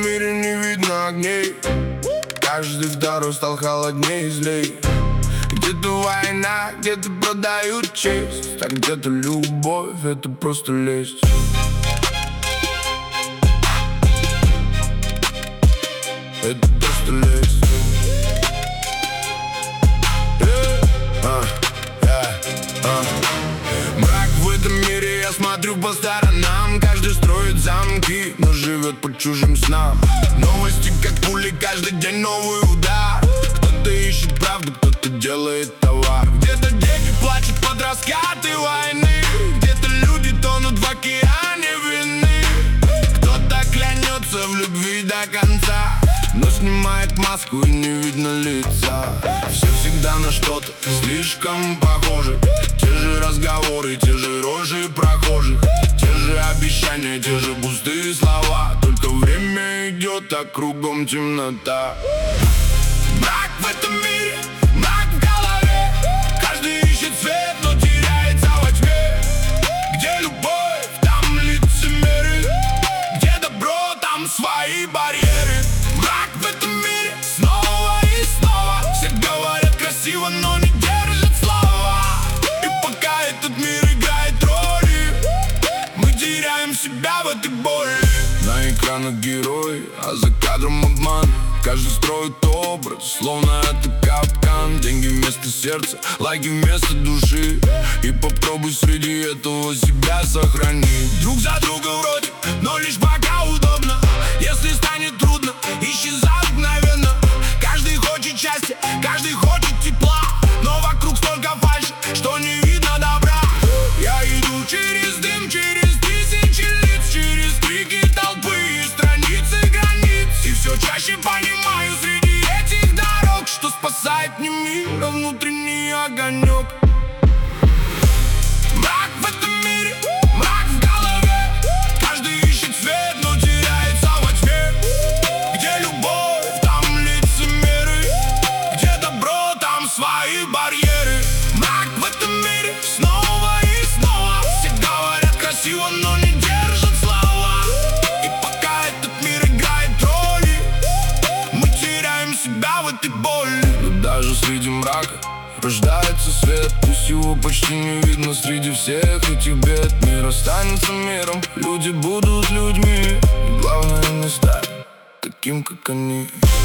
мире не видно огней. Каждый второй стал холоднее и злей. Где-то война, где-то продают честь, а где-то любовь — это просто лесть. Это просто лесть. Мрак в этом мире, я смотрю по сторонам. Каждый строит замки, но живет по чужим снам. Новости как пули, каждый день новый удар. Кто-то ищет правду, кто-то делает товар. Где-то дети плачут под раскаты войны, где-то люди тонут в океане вины. Кто-то клянется в любви до конца, но снимает маску и не видно лица. Все всегда на что-то слишком похожи. Те же разговоры, те же рожи прохожих, те же обещания, те же пустые слова. Только время идет, а кругом темнота. Мрак в этом мире, мрак в голове. Каждый ищет свет, но теряется во тьме. Где любовь, там лицемеры. Где добро, там свои барьеры. Мрак в этом мире снова и снова. Все говорят красиво, но не держат слова. И пока этот мир играет роли, мы теряем себя в этой боли. На экранах герой, а за кадром обман. Каждый строит образ, словно это капкан. Деньги вместо сердца, лайки вместо души. И попробуй среди этого себя сохранить. Друг за друга вроде, но лишь пока удобно. Если станет трудно, исчезают мгновенно. Каждый хочет счастья, каждый хочет тепла, но вокруг столько фальши, что не видно добра. Я иду через дым, через тысячи лиц, через крики толпы и страницы границ. И все чаще понимаю среди этих дорог, что спасает не мир, а внутренний огонек. Мрак в этом мире, мрак в голове. Каждый ищет свет, но теряется во тьме. Где любовь, там лицемеры. Где добро, там свои барьеры. Мрак в этом мире снова и снова. Все говорят красиво, но не держат слова. И пока этот мир играет роли, мы теряем себя в этой боли. Но даже среди мрака рождается свет. Пусть его почти не видно среди всех этих бед. Мир останется миром, люди будут людьми. И главное не стать таким, как они.